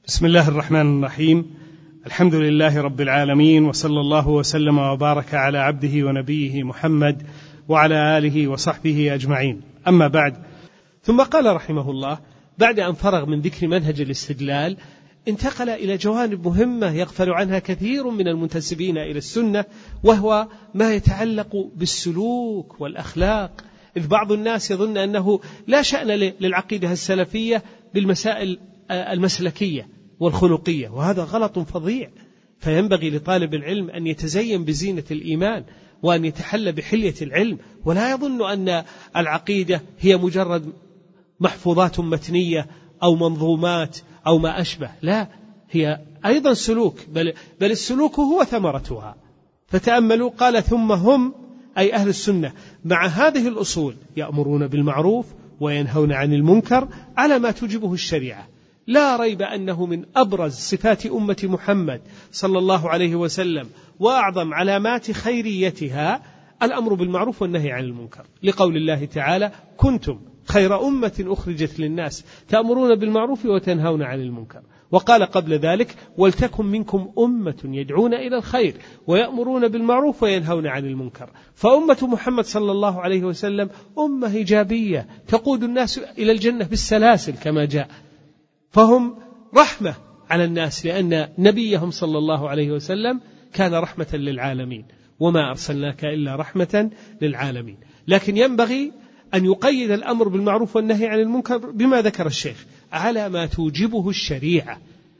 بسم الله الرحمن الرحيم. الحمد لله رب العالمين، وصلى الله وسلم وبارك على عبده ونبيه محمد وعلى آله وصحبه أجمعين. أما بعد، ثم قال رحمه الله بعد أن فرغ من ذكر منهج الاستدلال انتقل إلى جوانب مهمة يغفل عنها كثير من المنتسبين إلى السنة، وهو ما يتعلق بالسلوك والأخلاق. إذ بعض الناس يظن أنه لا شأن للعقيدة السلفية بالمسائل المسلكية والخلقية، وهذا غلط فظيع. فينبغي لطالب العلم أن يتزين بزينة الإيمان وأن يتحلى بحلية العلم، ولا يظن أن العقيدة هي مجرد محفوظات متنية أو منظومات أو ما أشبه. لا، هي أيضا سلوك، بل السلوك هو ثمرتها. فتأملوا، قال ثم هم أي أهل السنة مع هذه الأصول يأمرون بالمعروف وينهون عن المنكر على ما توجبه الشريعة. لا ريب أنه من أبرز صفات أمة محمد صلى الله عليه وسلم وأعظم علامات خيريتها الأمر بالمعروف والنهي عن المنكر، لقول الله تعالى: كنتم خير أمة أخرجت للناس تأمرون بالمعروف وتنهون عن المنكر. وقال قبل ذلك: ولتكن منكم أمة يدعون إلى الخير ويأمرون بالمعروف وينهون عن المنكر. فأمة محمد صلى الله عليه وسلم أمة إيجابية تقود الناس إلى الجنة بالسلاسل كما جاء، فهم رحمة على الناس، لأن نبيهم صلى الله عليه وسلم كان رحمة للعالمين، وما أرسلناك إلا رحمة للعالمين. لكن ينبغي أن يقيد الأمر بالمعروف والنهي عن المنكر بما ذكر الشيخ على ما توجبه الشريعة،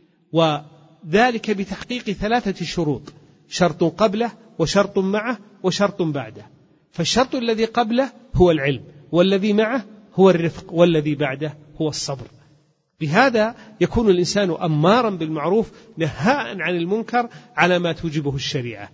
وذلك بتحقيق 3 شروط: شرط قبله وشرط معه وشرط بعده. فالشرط الذي قبله هو العلم، والذي معه هو الرفق، والذي بعده هو الصبر. بهذا يكون الإنسان أمارا بالمعروف نهاء عن المنكر على ما توجبه الشريعة،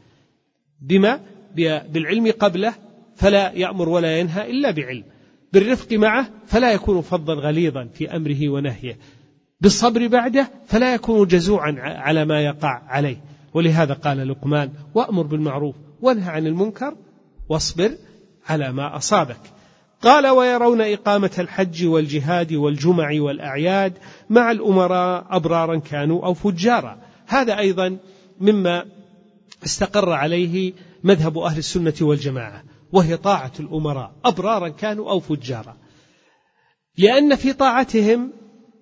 بالعلم قبله فلا يأمر ولا ينهى إلا بعلم، بالرفق معه فلا يكون فظا غليظا في أمره ونهيه، بالصبر بعده فلا يكون جزوعا على ما يقع عليه. ولهذا قال لقمان: وأمر بالمعروف وانهى عن المنكر واصبر على ما أصابك. قال: ويرون إقامة الحج والجهاد والجمع والأعياد مع الأمراء أبرارا كانوا أو فجارا. هذا أيضا مما استقر عليه مذهب أهل السنة والجماعة، وهي طاعة الأمراء أبرارا كانوا أو فجارا، لأن في طاعتهم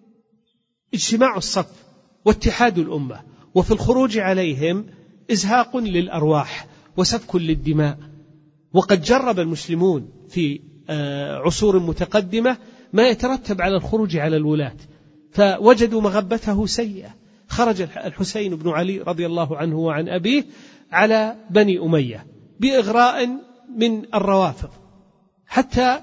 اجتماع الصف واتحاد الأمة، وفي الخروج عليهم إزهاق للأرواح وسفك للدماء. وقد جرب المسلمون في عصور متقدمة ما يترتب على الخروج على الولاة، فوجدوا مغبته سيئة. خرج الحسين بن علي رضي الله عنه وعن أبيه على بني أمية بإغراء من الروافض حتى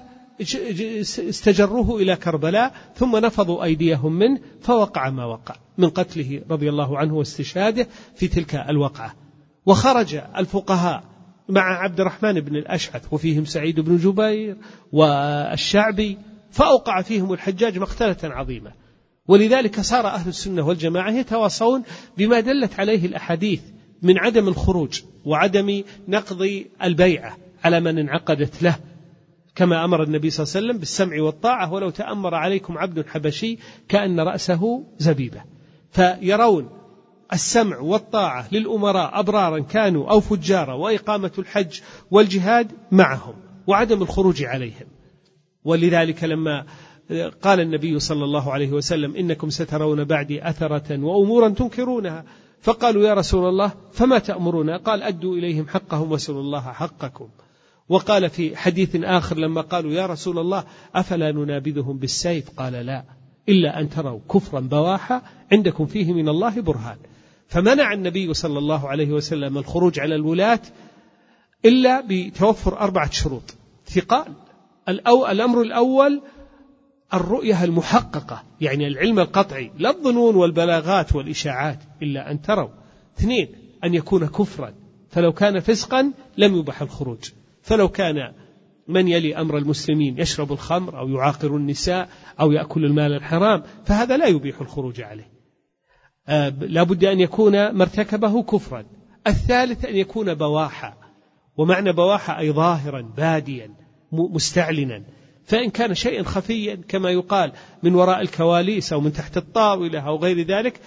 استجروه إلى كربلاء، ثم نفضوا أيديهم منه، فوقع ما وقع من قتله رضي الله عنه واستشهاده في تلك الوقعة. وخرج الفقهاء مع عبد الرحمن بن الأشعث وفيهم سعيد بن جبير والشعبي، فأوقع فيهم الحجاج مقتلة عظيمة. ولذلك صار أهل السنة والجماعة يتواصون بما دلت عليه الأحاديث من عدم الخروج وعدم نقض البيعة على من انعقدت له، كما أمر النبي صلى الله عليه وسلم بالسمع والطاعة: ولو تأمر عليكم عبد حبشي كأن رأسه زبيبة. فيرون السمع والطاعة للأمراء أبرارا كانوا أو فجارا، وإقامة الحج والجهاد معهم، وعدم الخروج عليهم. ولذلك لما قال النبي صلى الله عليه وسلم: إنكم سترون بعدي أثرة وأمورا تنكرونها، فقالوا: يا رسول الله فما تأمرنا؟ قال: أدوا إليهم حقهم واسألوا الله حقكم. وقال في حديث آخر لما قالوا: يا رسول الله أفلا ننابذهم بالسيف؟ قال: لا، إلا أن تروا كفرا بواحا عندكم فيه من الله برهان. فمنع النبي صلى الله عليه وسلم الخروج على الولاة إلا بتوفر 4 شروط ثقال. الأمر الأول الرؤية المحققة، يعني العلم القطعي، لا الظنون والبلاغات والإشاعات، إلا أن تروا. 2 أن يكون كفرا، فلو كان فسقا لم يبح الخروج. فلو كان من يلي أمر المسلمين يشرب الخمر أو يعاقر النساء أو يأكل المال الحرام فهذا لا يبيح الخروج عليه، لا بد أن يكون مرتكبه كفرا. 3 أن يكون بواحا، ومعنى بواحا أي ظاهرا باديا مستعلنا. فإن كان شيئا خفيا كما يقال من وراء الكواليس أو من تحت الطاولة أو غير ذلك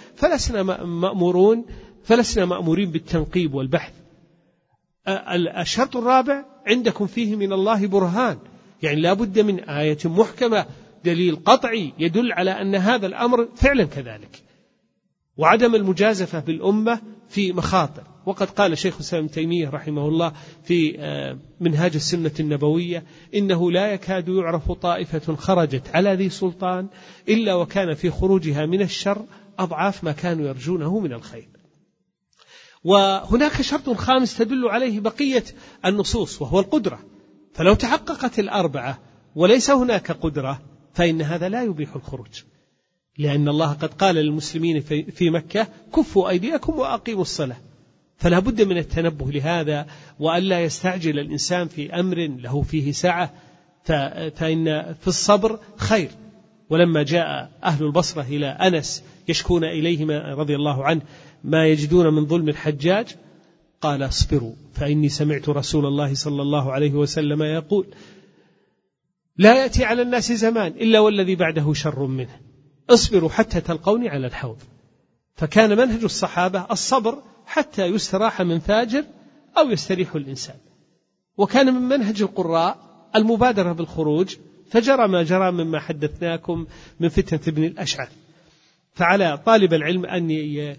فلسنا مأمورين بالتنقيب والبحث. الشرط الرابع: عندكم فيه من الله برهان، يعني لا بد من آية محكمة دليل قطعي يدل على أن هذا الأمر فعلا كذلك، وعدم المجازفة بالأمة في مخاطر. وقد قال شيخ الإسلام ابن تيمية رحمه الله في منهاج السنة النبوية: إنه لا يكاد يعرف طائفة خرجت على ذي سلطان إلا وكان في خروجها من الشر أضعاف ما كانوا يرجونه من الخير. وهناك شرط خامس تدل عليه بقية النصوص وهو القدرة، فلو تحققت الأربعة وليس هناك قدرة فإن هذا لا يبيح الخروج، لأن الله قد قال للمسلمين في مكة: كفوا أيديكم وأقيموا الصلاة. فلا بد من التنبه لهذا، وألا يستعجل الإنسان في أمر له فيه سعة، فإن في الصبر خير. ولما جاء أهل البصرة إلى أنس يشكون إليه رضي الله عنه ما يجدون من ظلم الحجاج، قال: اصبروا فإني سمعت رسول الله صلى الله عليه وسلم يقول: لا يأتي على الناس زمان إلا والذي بعده شر منه، اصبروا حتى تلقوني على الحوض. فكان منهج الصحابة الصبر حتى يستراح من فاجر أو يستريح الإنسان. وكان من منهج القراء المبادرة بالخروج، فجرى ما جرى مما حدثناكم من فتنة ابن الأشعث. فعلى طالب العلم أن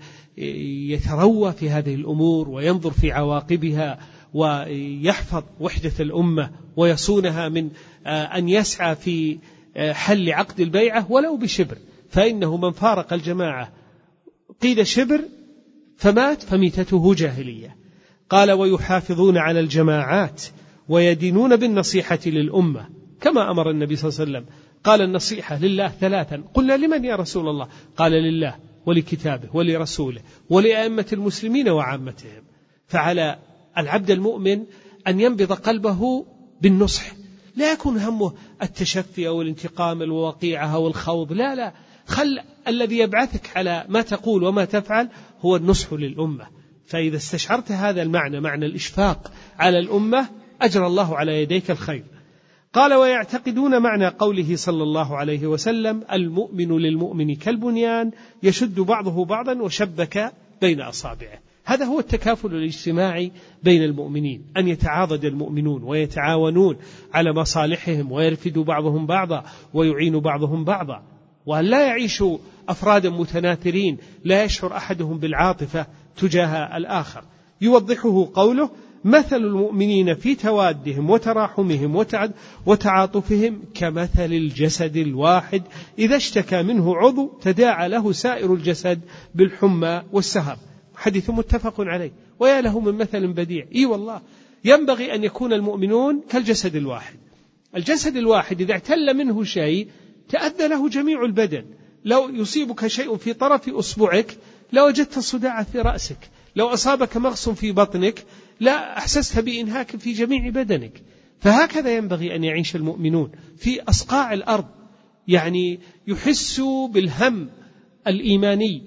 يتروى في هذه الأمور وينظر في عواقبها ويحفظ وحدة الأمة ويصونها من أن يسعى في حل عقد البيعة ولو بشبر، فإنه من فارق الجماعة قيد شبر فمات فميتته جاهلية. قال: ويحافظون على الجماعات ويدينون بالنصيحة للأمة كما أمر النبي صلى الله عليه وسلم. قال: النصيحة لله ثلاثا. قلنا: لمن يا رسول الله؟ قال: لله ولكتابه ولرسوله ولأئمة المسلمين وعامتهم. فعلى العبد المؤمن أن ينبض قلبه بالنصح، لا يكون همه التشفي أو الانتقام الوقيعة أو الخوض، لا، خل الذي يبعثك على ما تقول وما تفعل هو النصح للأمة. فإذا استشعرت هذا المعنى، معنى الإشفاق على الأمة، أجرى الله على يديك الخير. قال: ويعتقدون معنى قوله صلى الله عليه وسلم: المؤمن للمؤمن كالبنيان يشد بعضه بعضا وشبك بين أصابعه. هذا هو التكافل الاجتماعي بين المؤمنين، أن يتعاضد المؤمنون ويتعاونون على مصالحهم ويرفد بعضهم بعضا ويعين بعضهم بعضا، وأن لا يعيشوا أفرادا متناثرين لا يشعر أحدهم بالعاطفة تجاه الآخر. يوضحه قوله: مثل المؤمنين في توادهم وتراحمهم وتعاطفهم كمثل الجسد الواحد إذا اشتكى منه عضو تداعى له سائر الجسد بالحمى والسهر. حديث متفق عليه. ويا له من مثل بديع. والله ينبغي أن يكون المؤمنون كالجسد الواحد. الجسد الواحد إذا اعتل منه شيء تأذى له جميع البدن. لو يصيبك شيء في طرف أصبعك لوجدت صداع في رأسك، لو أصابك مغص في بطنك لا أحسست بإنهاك في جميع بدنك. فهكذا ينبغي أن يعيش المؤمنون في أصقاع الأرض، يعني يحسوا بالهم الإيماني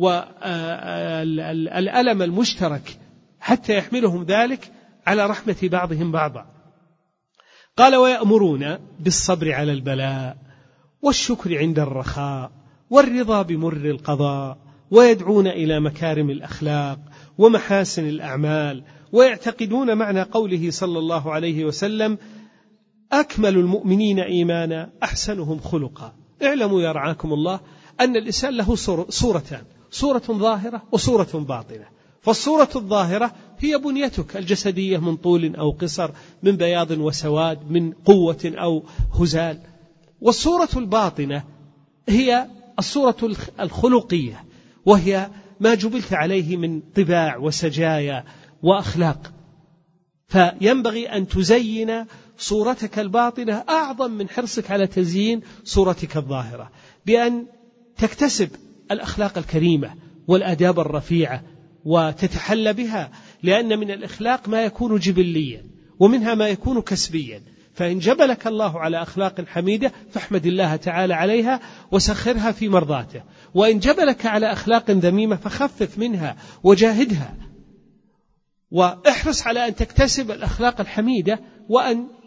والألم المشترك حتى يحملهم ذلك على رحمة بعضهم بعضا. قال: ويأمرون بالصبر على البلاء والشكر عند الرخاء والرضا بمر القضاء، ويدعون إلى مكارم الأخلاق ومحاسن الأعمال، ويعتقدون معنى قوله صلى الله عليه وسلم: أكمل المؤمنين إيمانا أحسنهم خلقا. اعلموا يا رعاكم الله أن الإنسان له صورتان: صورة ظاهرة وصورة باطنة. فالصورة الظاهرة هي بنيتك الجسدية من طول أو قصر، من بياض وسواد، من قوة أو هزال. والصورة الباطنة هي الصورة الخلقية، وهي ما جبلت عليه من طباع وسجايا وأخلاق. فينبغي أن تزين صورتك الباطنة أعظم من حرصك على تزيين صورتك الظاهرة، بأن تكتسب الأخلاق الكريمة والآداب الرفيعة وتتحلى بها، لأن من الأخلاق ما يكون جبليا ومنها ما يكون كسبيا. فإن جبلك الله على أخلاق حميدة فاحمد الله تعالى عليها وسخرها في مرضاته، وإن جبلك على أخلاق ذميمة فخفف منها وجاهدها، واحرص على أن تكتسب الأخلاق الحميدة وأن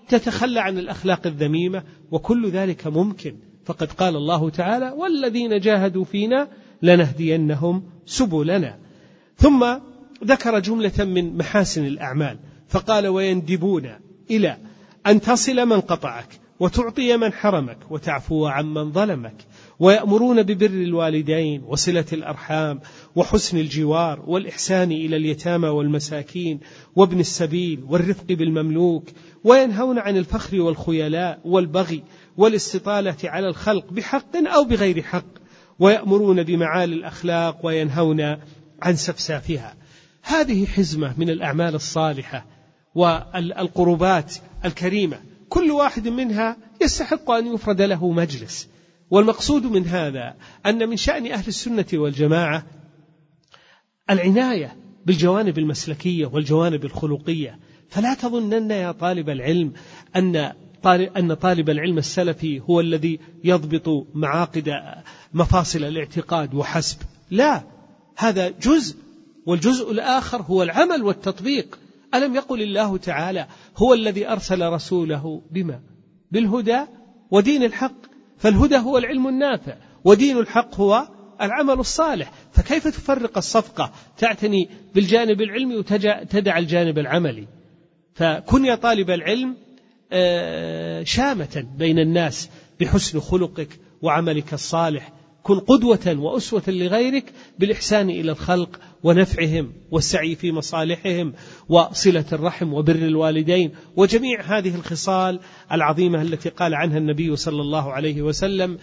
وتتخلى عن الأخلاق الذميمة، وكل ذلك ممكن. فقد قال الله تعالى: والذين جاهدوا فينا لنهدينهم سبلنا. ثم ذكر جملة من محاسن الأعمال فقال: ويندبون إلى أن تصل من قطعك وتعطي من حرمك وتعفو عمن ظلمك، ويأمرون ببر الوالدين وصلة الأرحام وحسن الجوار والإحسان إلى اليتامى والمساكين وابن السبيل والرفق بالمملوك، وينهون عن الفخر والخيلاء والبغي والاستطالة على الخلق بحق أو بغير حق، ويأمرون بمعالي الأخلاق وينهون عن سفسافها. هذه حزمة من الأعمال الصالحة والقربات الكريمة، كل واحد منها يستحق أن يفرد له مجلس. والمقصود من هذا أن من شأن أهل السنة والجماعة العناية بالجوانب المسلكية والجوانب الخلقية. فلا تظنن يا طالب العلم أن طالب العلم السلفي هو الذي يضبط معاقد مفاصل الاعتقاد وحسب، لا، هذا جزء، والجزء الآخر هو العمل والتطبيق. ألم يقل الله تعالى: هو الذي أرسل رسوله بما؟ بالهدى ودين الحق. فالهدى هو العلم النافع، ودين الحق هو العمل الصالح. فكيف تفرق الصفقة؟ تعتني بالجانب العلمي وتدع الجانب العملي. فكن يا طالب العلم شامة بين الناس بحسن خلقك وعملك الصالح. كن قدوة وأسوة لغيرك بالإحسان إلى الخلق ونفعهم والسعي في مصالحهم وصلة الرحم وبر الوالدين وجميع هذه الخصال العظيمة التي قال عنها النبي صلى الله عليه وسلم: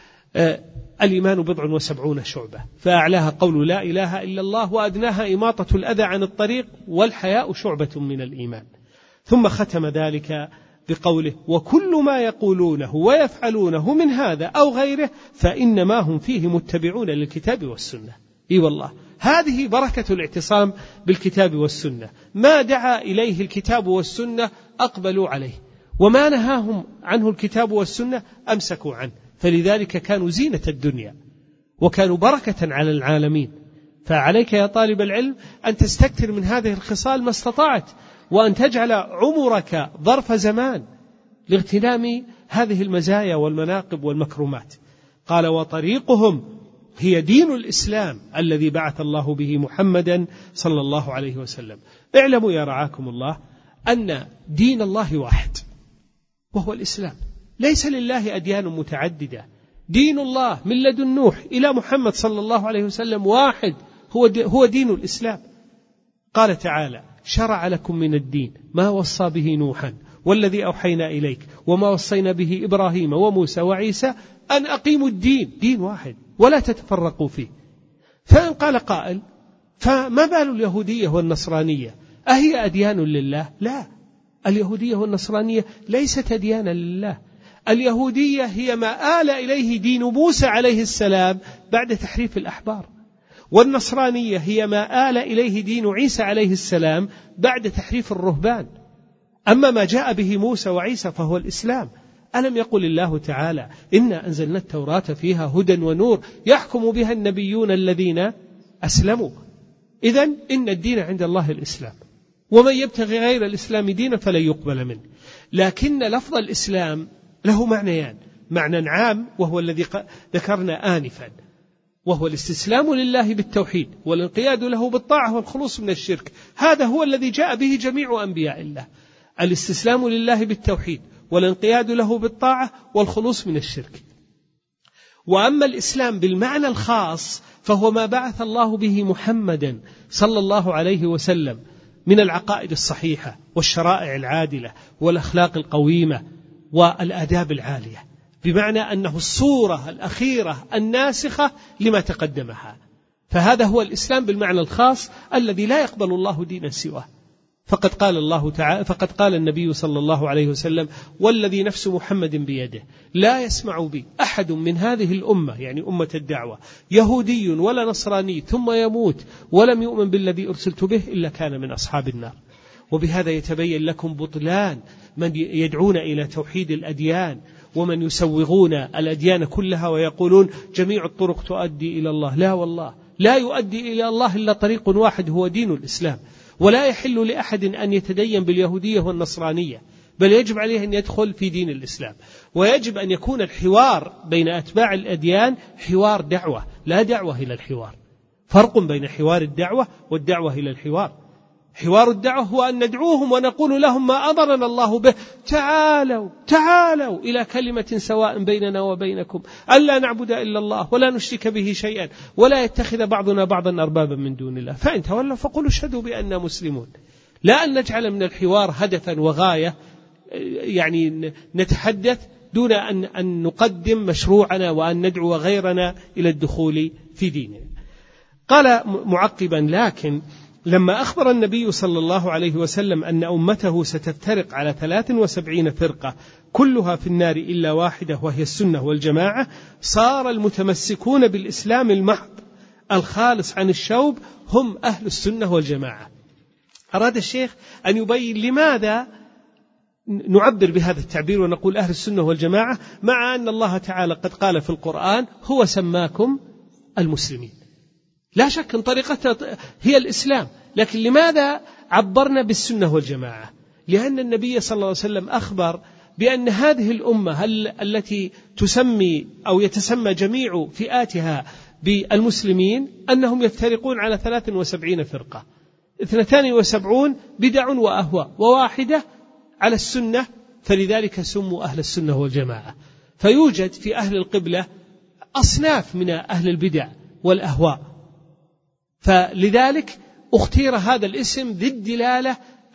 الإيمان 70 شعبة، فأعلاها قول لا إله إلا الله، وأدناها إماطة الأذى عن الطريق، والحياء شعبة من الإيمان. ثم ختم ذلك بقوله: وكل ما يقولونه ويفعلونه من هذا أو غيره فإنما هم فيه متبعون للكتاب والسنة. إي والله، هذه بركة الاعتصام بالكتاب والسنة. ما دعا إليه الكتاب والسنة أقبلوا عليه، وما نهاهم عنه الكتاب والسنة أمسكوا عنه. فلذلك كانوا زينة الدنيا وكانوا بركة على العالمين. فعليك يا طالب العلم أن تستكثر من هذه الخصال ما استطعت، وأن تجعل عمرك ظرف زمان لاغتنام هذه المزايا والمناقب والمكرمات. قال: وطريقهم هي دين الإسلام الذي بعث الله به محمدا صلى الله عليه وسلم. اعلموا يا رعاكم الله أن دين الله واحد، وهو الإسلام. ليس لله أديان متعددة. دين الله من لدن نوح إلى محمد صلى الله عليه وسلم واحد، هو دين الإسلام. قال تعالى: شرع لكم من الدين ما وصى به نوحا والذي أوحينا إليك وما وصينا به إبراهيم وموسى وعيسى أن أقيموا الدين، دين واحد ولا تتفرقوا فيه. فإن قال قائل: فما بال اليهودية والنصرانية؟ أهي أديان لله؟ لا، اليهودية والنصرانية ليست أديانا لله. اليهودية هي ما آل إليه دين موسى عليه السلام بعد تحريف الأحبار، والنصرانية هي ما آل إليه دين عيسى عليه السلام بعد تحريف الرهبان. أما ما جاء به موسى وعيسى فهو الإسلام. ألم يقل الله تعالى: إنا أنزلنا التوراة فيها هدى ونور يحكم بها النبيون الذين أسلموا. إذن إن الدين عند الله الإسلام، ومن يبتغي غير الإسلام دينا فلن يقبل منه. لكن لفظ الإسلام له معنيان: معنى عام وهو الذي ذكرنا آنفا، وهو الاستسلام لله بالتوحيد والانقياد له بالطاعة والخلوص من الشرك. هذا هو الذي جاء به جميع أنبياء الله: الاستسلام لله بالتوحيد والانقياد له بالطاعة والخلوص من الشرك. وأما الإسلام بالمعنى الخاص فهو ما بعث الله به محمدا صلى الله عليه وسلم من العقائد الصحيحة والشرائع العادلة والأخلاق القويمة والآداب العالية، بمعنى أنه الصورة الأخيرة الناسخة لما تقدمها. فهذا هو الإسلام بالمعنى الخاص الذي لا يقبل الله دينا سواه. فقد قال الله تعالى، فقد قال النبي صلى الله عليه وسلم: والذي نفس محمد بيده لا يسمع بي أحد من هذه الأمة، يعني أمة الدعوة، يهودي ولا نصراني ثم يموت ولم يؤمن بالذي أرسلت به إلا كان من أصحاب النار. وبهذا يتبين لكم بطلان من يدعون إلى توحيد الأديان ومن يسوغون الأديان كلها ويقولون جميع الطرق تؤدي إلى الله. لا والله، لا يؤدي إلى الله إلا طريق واحد هو دين الإسلام. ولا يحل لأحد أن يتدين باليهودية والنصرانية، بل يجب عليه أن يدخل في دين الإسلام. ويجب أن يكون الحوار بين أتباع الأديان حوار دعوة، لا دعوة إلى الحوار. فرق بين حوار الدعوة والدعوة إلى الحوار. حوار الدعوة هو أن ندعوهم ونقول لهم ما أمرنا الله به، تعالوا إلى كلمة سواء بيننا وبينكم ألا نعبد إلا الله ولا نشرك به شيئا ولا يتخذ بعضنا بعضا أربابا من دون الله، فإن تولوا فقولوا اشهدوا بأننا مسلمون. لا أن نجعل من الحوار هدفا وغاية، يعني نتحدث دون أن نقدم مشروعنا وأن ندعو غيرنا إلى الدخول في ديننا. قال معقبا: لكن لما أخبر النبي صلى الله عليه وسلم أن أمته ستفترق على 73 فرقة كلها في النار إلا واحدة وهي السنة والجماعة، صار المتمسكون بالإسلام المحض الخالص عن الشوب هم أهل السنة والجماعة. أراد الشيخ أن يبين لماذا نعبر بهذا التعبير ونقول أهل السنة والجماعة، مع أن الله تعالى قد قال في القرآن: هو سماكم المسلمين. لا شك أن طريقته هي الإسلام، لكن لماذا عبرنا بالسنة والجماعة؟ لأن النبي صلى الله عليه وسلم أخبر بأن هذه الأمة التي تسمي أو يتسمى جميع فئاتها بالمسلمين أنهم يفترقون على 73 فرقة، 72 بدع وأهواء وواحدة على السنة، فلذلك سموا أهل السنة والجماعة. فيوجد في أهل القبلة أصناف من أهل البدع والأهواء، فلذلك اختير هذا الاسم للدلالة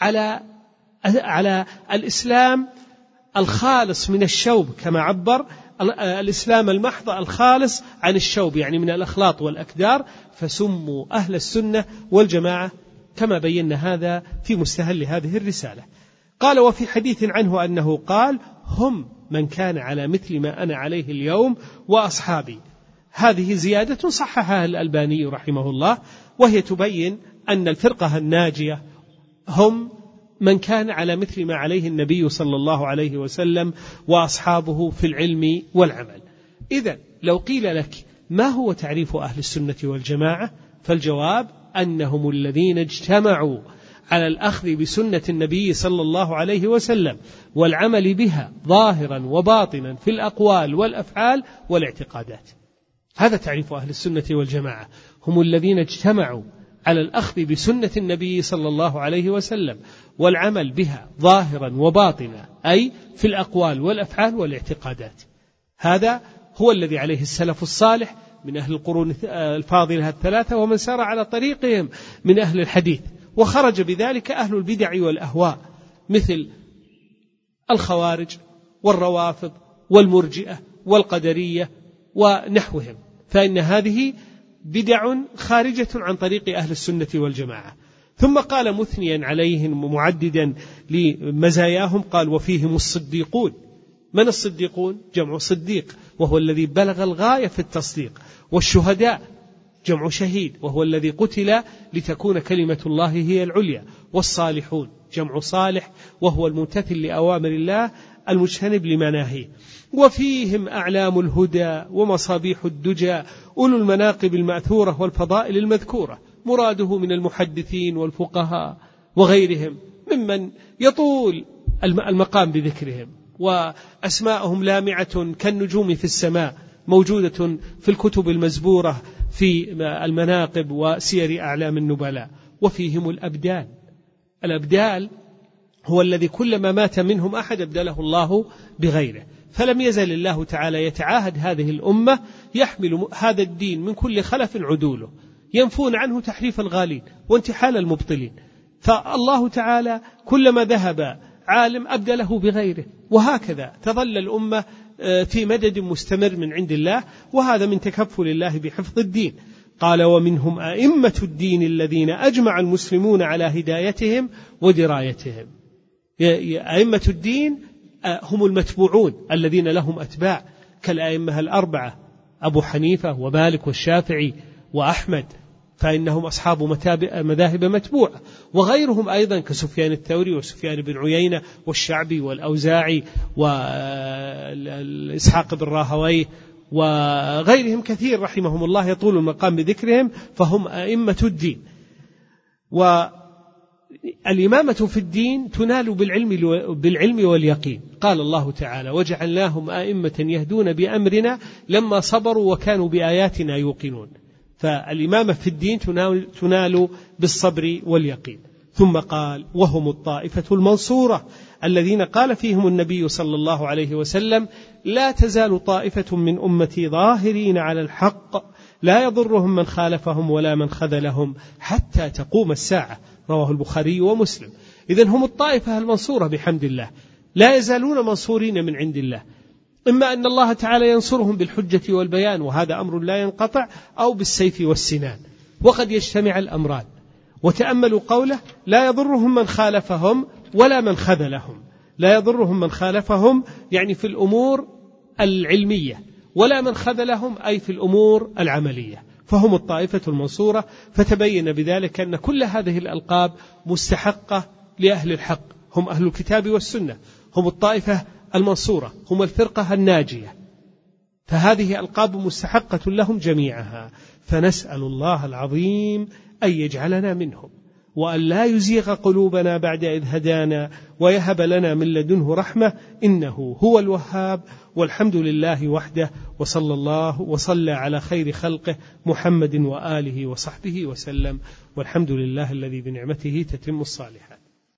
على الإسلام الخالص من الشوب، كما عبر الإسلام المحض الخالص عن الشوب، يعني من الأخلاط والأكدار، فسموا أهل السنة والجماعة كما بينا هذا في مستهل هذه الرسالة. قال: وفي حديث عنه أنه قال: هم من كان على مثل ما أنا عليه اليوم وأصحابي. هذه زيادة صححها الألباني رحمه الله، وهي تبين أن الفرقة الناجية هم من كان على مثل ما عليه النبي صلى الله عليه وسلم وأصحابه في العلم والعمل. إذن لو قيل لك ما هو تعريف أهل السنة والجماعة، فالجواب أنهم الذين اجتمعوا على الأخذ بسنة النبي صلى الله عليه وسلم والعمل بها ظاهرا وباطنا في الأقوال والأفعال والاعتقادات. هذا تعريف أهل السنة والجماعة، هم الذين اجتمعوا على الأخذ بسنة النبي صلى الله عليه وسلم والعمل بها ظاهرا وباطنا، أي في الأقوال والأفعال والاعتقادات. هذا هو الذي عليه السلف الصالح من أهل القرون الفاضلة الثلاثة ومن سار على طريقهم من أهل الحديث، وخرج بذلك أهل البدع والأهواء مثل الخوارج والروافض والمرجئة والقدرية ونحوهم، فإن هذه بدع خارجة عن طريق أهل السنة والجماعة. ثم قال مثنيا عليهم معددا لمزاياهم، قال: وفيهم الصديقون. من الصديقون؟ جمع صديق، وهو الذي بلغ الغاية في التصديق. والشهداء جمع شهيد، وهو الذي قتل لتكون كلمة الله هي العليا. والصالحون جمع صالح، وهو الممتثل لأوامر الله المجتنب لمناهيه. وفيهم أعلام الهدى ومصابيح الدجى أولو المناقب المأثورة والفضائل المذكورة، مراده من المحدثين والفقهاء وغيرهم ممن يطول المقام بذكرهم، وأسماءهم لامعة كالنجوم في السماء، موجودة في الكتب المزبورة في المناقب وسير أعلام النبلاء. وفيهم الأبدال. الأبدال هو الذي كلما مات منهم أحد أبدله الله بغيره، فلم يزل الله تعالى يتعاهد هذه الأمة يحمل هذا الدين من كل خلف عدوله، ينفون عنه تحريف الغالين وانتحال المبطلين، فالله تعالى كلما ذهب عالم أبدله بغيره، وهكذا تظل الأمة في مدد مستمر من عند الله، وهذا من تكفل الله بحفظ الدين. قال: ومنهم أئمة الدين الذين أجمع المسلمون على هدايتهم ودرايتهم. أئمة الدين هم المتبوعون الذين لهم أتباع، كالأئمة الأربعة أبو حنيفة ومالك والشافعي وأحمد، فإنهم أصحاب مذاهب متبوعة، وغيرهم أيضا كسفيان الثوري وسفيان بن عيينة والشعبي والأوزاعي وإسحاق بن راهويه وغيرهم كثير رحمهم الله، يطول المقام بذكرهم، فهم أئمة الدين. الإمامة في الدين تنال بالعلم واليقين. قال الله تعالى: وجعلناهم آئمة يهدون بأمرنا لما صبروا وكانوا بآياتنا يوقنون. فالإمامة في الدين تنال بالصبر واليقين. ثم قال: وهم الطائفة المنصورة الذين قال فيهم النبي صلى الله عليه وسلم: لا تزال طائفة من أمتي ظاهرين على الحق لا يضرهم من خالفهم ولا من خذلهم حتى تقوم الساعة. رواه البخاري ومسلم. إذن هم الطائفة المنصورة بحمد الله، لا يزالون منصورين من عند الله، إما أن الله تعالى ينصرهم بالحجة والبيان وهذا أمر لا ينقطع، أو بالسيف والسنان، وقد يجتمع الأمران. وتأملوا قوله: لا يضرهم من خالفهم ولا من خذلهم. لا يضرهم من خالفهم يعني في الأمور العلمية، ولا من خذلهم أي في الأمور العملية، فهم الطائفة المنصورة. فتبين بذلك أن كل هذه الألقاب مستحقة لأهل الحق، هم أهل الكتاب والسنة، هم الطائفة المنصورة، هم الفرقة الناجية، فهذه ألقاب مستحقة لهم جميعها. فنسأل الله العظيم أن يجعلنا منهم، وأن لا يزيغ قلوبنا بعد إذ هدانا، ويهب لنا من لدنه رحمة إنه هو الوهاب. والحمد لله وحده، وصلى الله وصلى على خير خلقه محمد وآله وصحبه وسلم، والحمد لله الذي بنعمته تتم الصالحات.